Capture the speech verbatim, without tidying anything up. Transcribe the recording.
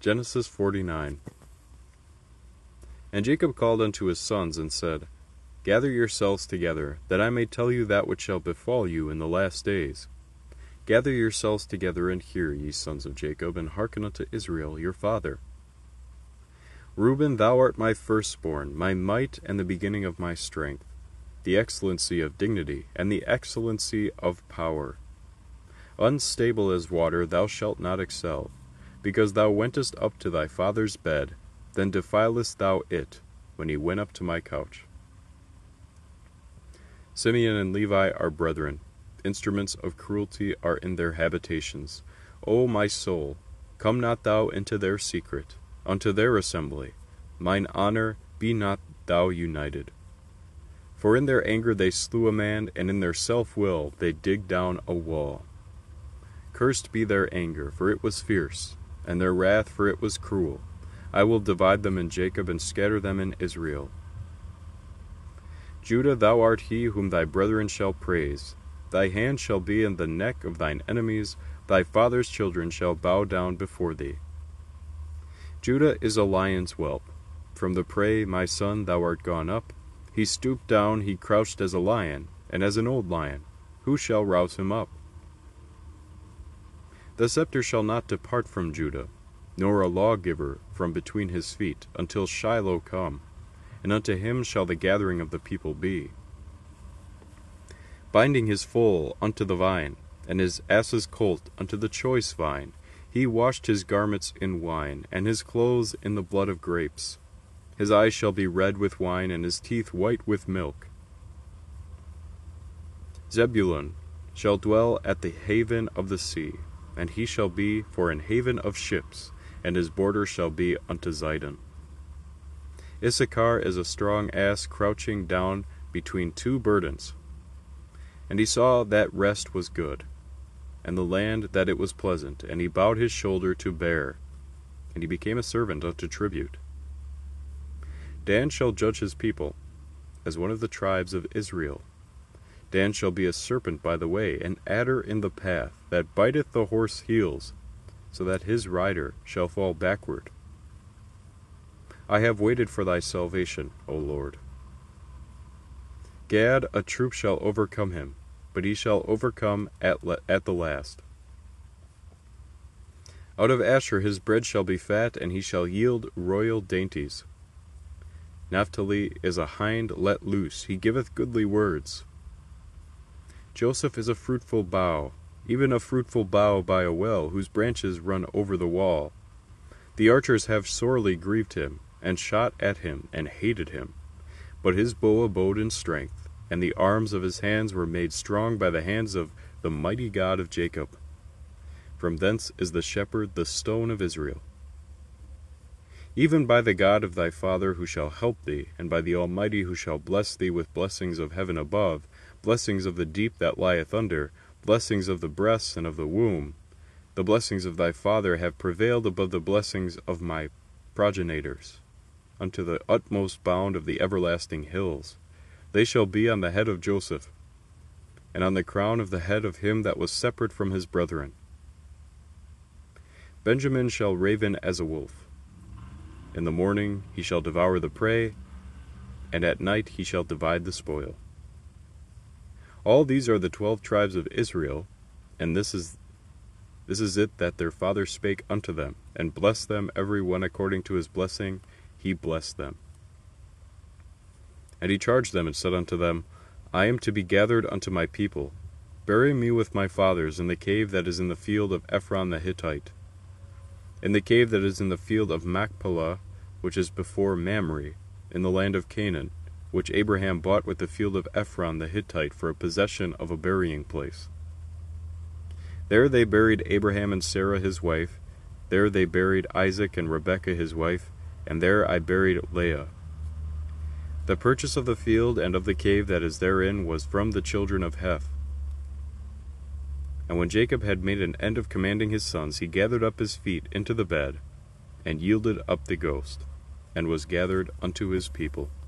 Genesis forty-nine. And Jacob called unto his sons, and said, Gather yourselves together, that I may tell you that which shall befall you in the last days. Gather yourselves together, and hear, ye sons of Jacob, and hearken unto Israel your father. Reuben, thou art my firstborn, my might, and the beginning of my strength, the excellency of dignity, and the excellency of power. Unstable as water thou shalt not excel, because thou wentest up to thy father's bed, then defilest thou it, when he went up to my couch. Simeon and Levi are brethren, instruments of cruelty are in their habitations. O my soul, come not thou into their secret, unto their assembly, mine honor, be not thou united. For in their anger they slew a man, and in their self-will they dig down a wall. Cursed be their anger, for it was fierce, and their wrath, for it was cruel. I will divide them in Jacob, and scatter them in Israel. Judah, thou art he whom thy brethren shall praise. Thy hand shall be in the neck of thine enemies, thy father's children shall bow down before thee. Judah is a lion's whelp. From the prey, my son, thou art gone up. He stooped down, he crouched as a lion, and as an old lion. Who shall rouse him up? The scepter shall not depart from Judah, nor a lawgiver from between his feet, until Shiloh come, and unto him shall the gathering of the people be. Binding his foal unto the vine, and his ass's colt unto the choice vine, he washed his garments in wine, and his clothes in the blood of grapes. His eyes shall be red with wine, and his teeth white with milk. Zebulun shall dwell at the haven of the sea, and he shall be for an haven of ships, and his border shall be unto Zidon. Issachar is a strong ass crouching down between two burdens. And he saw that rest was good, and the land that it was pleasant, and he bowed his shoulder to bear, and he became a servant unto tribute. Dan shall judge his people, as one of the tribes of Israel. Dan shall be a serpent by the way, an adder in the path, that biteth the horse heels, so that his rider shall fall backward. I have waited for thy salvation, O Lord. Gad, a troop shall overcome him, but he shall overcome at, le- at the last. Out of Asher his bread shall be fat, and he shall yield royal dainties. Naphtali is a hind let loose, he giveth goodly words. Joseph is a fruitful bough, even a fruitful bough by a well, whose branches run over the wall. The archers have sorely grieved him, and shot at him, and hated him. But his bow abode in strength, and the arms of his hands were made strong by the hands of the mighty God of Jacob. From thence is the shepherd, the stone of Israel. Even by the God of thy father who shall help thee, and by the Almighty who shall bless thee with blessings of heaven above, blessings of the deep that lieth under, blessings of the breasts and of the womb. The blessings of thy father have prevailed above the blessings of my progenitors, unto the utmost bound of the everlasting hills. They shall be on the head of Joseph, and on the crown of the head of him that was separate from his brethren. Benjamin shall raven as a wolf. In the morning he shall devour the prey, and at night he shall divide the spoil. All these are the twelve tribes of Israel, and this is this is it that their father spake unto them, and blessed them every one according to his blessing, he blessed them. And he charged them, and said unto them, I am to be gathered unto my people. Bury me with my fathers in the cave that is in the field of Ephron the Hittite, in the cave that is in the field of Machpelah, which is before Mamre, in the land of Canaan, which Abraham bought with the field of Ephron the Hittite for a possession of a burying place. There they buried Abraham and Sarah his wife, there they buried Isaac and Rebekah his wife, and there I buried Leah. The purchase of the field and of the cave that is therein was from the children of Heth. And when Jacob had made an end of commanding his sons, he gathered up his feet into the bed, and yielded up the ghost, and was gathered unto his people.